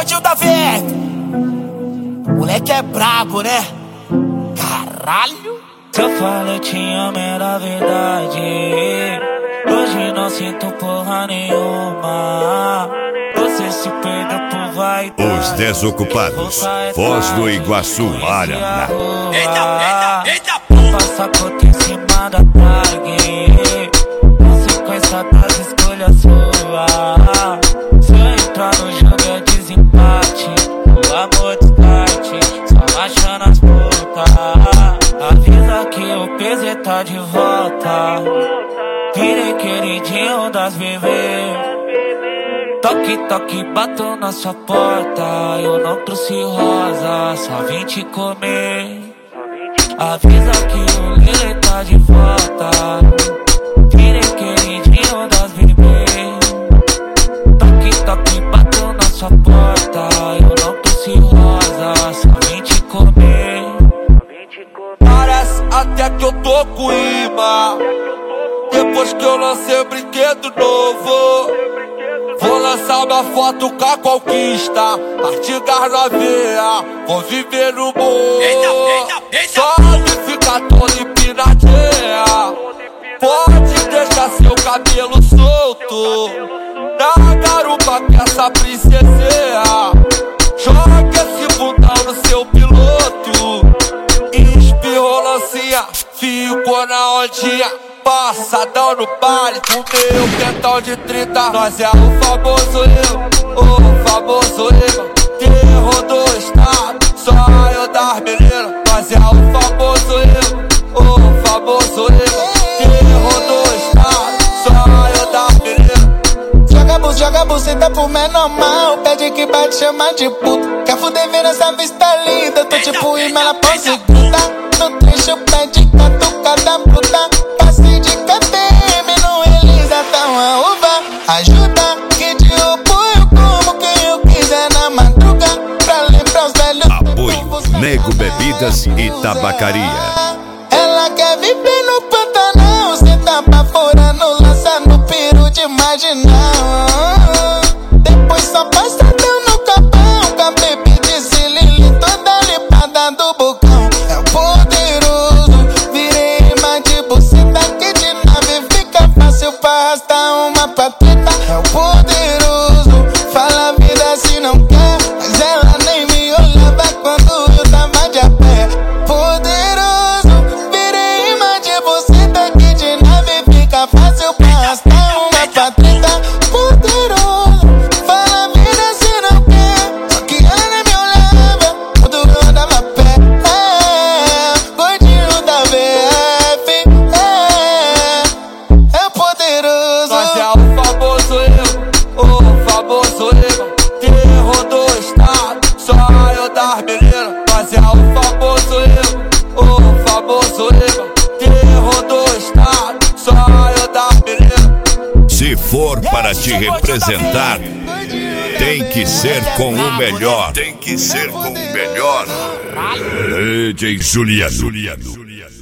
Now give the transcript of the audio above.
gordinho da VR. Moleque é brabo, né? Caralho. Se eu falo eu te amo era verdade. Hoje não sinto porra nenhuma. Você se perdeu por vaidade. Os Desocupados, Foz do Iguaçu, Paraná. Eita, eita, eita. Passa conta em cima da prague. Consequência das escolhas suas. Se eu entrar no jogo é desempate. O amor descarte, só achando as putas. Avisa que o PZ tá de volta. Virei queridinho das bebês. Toque, toque, bato na sua porta. Eu não trouxe rosa, só vim te comer. Avisa que o Lili tá de volta. Virei queridinho das bebês. Toque, toque, bato na sua porta. Eu não trouxe rosa, só vim te comer. Parece até que eu tô com imã. Depois que eu lancei o brinquedo novo, vou lançar uma foto com a conquista. Artigas na veia, vou viver no morro. Só de ficar todo empinadinha. Pode deixar seu cabelo solto na garupa que essa princesinha. Joga esse bundão no seu piloto. Espirrou lancinha, ficou na ondinha. Passadão no baile, com meu pentão de 30. Nós é o famoso eu, o famoso eu. Terror do estado, só eu das meninas. Nós é o famoso eu, o famoso eu. Terror do estado, só eu das meninas. Joga buceta pro menor mal. Pede que bate, chama de puta. Quer fuder, vira essa vista linda. Tô tipo imã na pose gruda. No trecho pede catucada bruta. Passe de KTM no Elisa, tá uma uva. Ajuda que te apoio como quem eu quiser na madruga. Pra lembrar os velhos. Apoio Nego Bebidas e Tabacaria. Ela quer viver no Pantanal. Cê tá baforando, lançando peru de marginal. Depois só passadão no capão. Com a baby de Cilili toda limpada do bocão. É o poderoso, virei imã de buceta. Que de nave fica fácil pra arrastar uma patreta. É o poderoso, fala a vida se não quer. Mas ela nem me olhava quando eu tava de a pé. Poderoso, virei imã de buceta. Que de nave fica fácil pra arrastar uma patreta. Poderoso, fala a vida se não quer. Só que ela nem me olhava quando eu andava a pé. Gordinho da VF. É poderoso. Nós é o famoso eu, o famoso eu. Terror do estado, só eu das meninas. Nós é o famoso eu, o famoso eu. Terror do estado, só eu das meninas. Se for para te representar, tem que ser com o melhor. Tem que ser com o melhor. DJ Juliano.